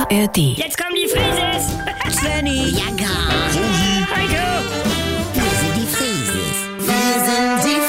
ARD. Jetzt kommen die Frieses! Svenny, Bianca, Heiko! wir sind die Frieses. Wir sind die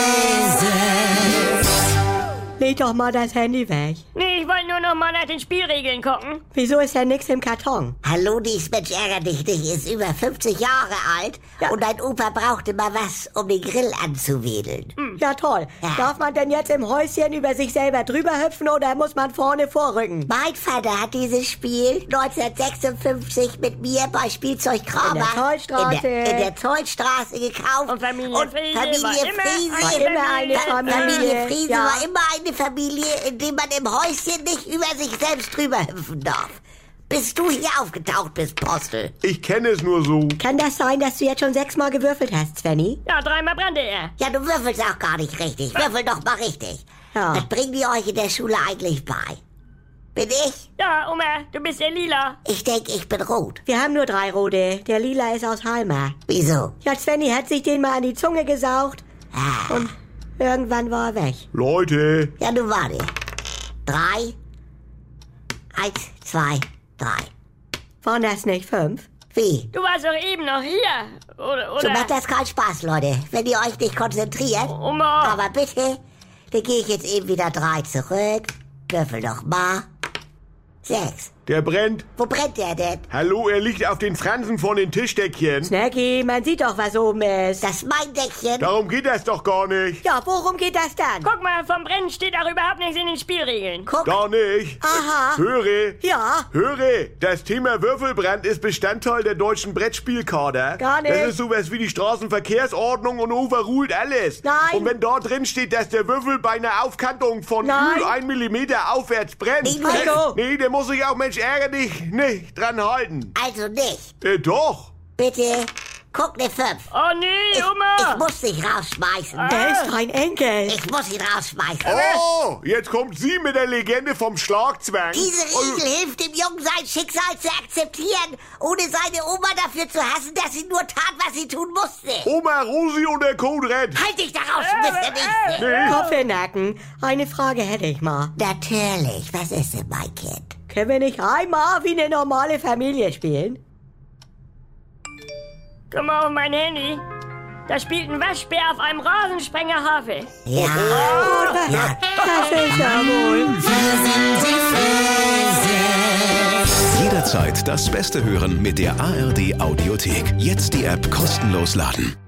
Frieses. leg doch mal das Handy weg. Nee, ich wollte nur noch mal nach den Spielregeln gucken. Wieso ist denn nix im Karton? Hallo, dies Mensch ärger dich nicht, ist über 50 Jahre alt und dein Opa brauchte mal was, um den Grill anzuwedeln. Ja toll. Ja. Darf man denn jetzt im Häuschen über sich selber drüber hüpfen oder muss man vorne vorrücken? Mein Vater hat dieses Spiel 1956 mit mir bei Spielzeugkramer In der Zollstraße. in der Zollstraße gekauft. Und Familie Friese Familie war Friese immer eine Familie Friese Ja. war immer eine Familie, in der man im Häuschen nicht über sich selbst drüber hüpfen darf. Bis du hier aufgetaucht bist, Postel. Ich kenne es nur so. Kann das sein, dass du jetzt schon 6-mal gewürfelt hast, Svenny? Ja, 3-mal brannte er. Ja, du würfelst auch gar nicht richtig. Würfel doch mal richtig. Ja. Was bringen die euch in der Schule eigentlich bei? Bin ich? Ja, Oma, du bist der Lila. Ich denke, ich bin rot. Wir haben nur 3 rote. Der Lila ist aus Halmer. Wieso? Ja, Svenny hat sich den mal an die Zunge gesaugt Ah. und irgendwann war er weg. Leute, Ja, nun warte. 3. 1, 2, 3. Waren das nicht 5? Wie? Du warst doch eben noch hier. So Oder? macht das keinen Spaß, Leute, wenn ihr euch nicht konzentriert. Oma. Aber bitte, dann gehe ich jetzt eben wieder 3 zurück. Würfel noch mal. 6. der brennt. Wo brennt der denn? Hallo, er liegt auf den Fransen von den Tischdeckchen. Snacky, man sieht doch, was oben ist. Das ist mein Deckchen. Darum geht das doch gar nicht. Ja, worum geht das dann? Guck mal, vom Brennen steht auch überhaupt nichts in den Spielregeln. Guck. Gar nicht. Aha. Höre, Ja. höre, das Thema Würfelbrand ist Bestandteil der deutschen Brettspielkader. Gar nicht. Das ist sowas wie die Straßenverkehrsordnung und overruled alles. Nein. Und wenn dort drin steht, dass der Würfel bei einer Aufkantung von Nein. 1 Millimeter aufwärts brennt. Nicht Heiko. Nee, der muss sich auch, Mensch, ärger dich nicht dran halten. Also nicht. Doch. Bitte, guck ne 5. Oh nee, Ich Oma. muss dich rausschmeißen. Der ist dein Enkel. Ich muss ihn rausschmeißen. Oh, jetzt kommt sie mit der Legende vom Schlagzwang. Diese Regel hilft dem Jungen, sein Schicksal zu akzeptieren, ohne seine Oma dafür zu hassen, dass sie nur tat, was sie tun musste. Oma Rosi und der Code Red. Halt dich da raus, du bist der Nächste. Kopfnacken. Eine Frage hätte ich mal. Natürlich, was ist denn, mein Kind? Können wir nicht einmal wie eine normale Familie spielen? Guck mal auf mein Handy. Da spielt ein Waschbär auf einem Rasensprenger-Harfe. Ja. Ja. Das ist ja wohl. Jederzeit das Beste hören mit der ARD Audiothek. Jetzt die App kostenlos laden.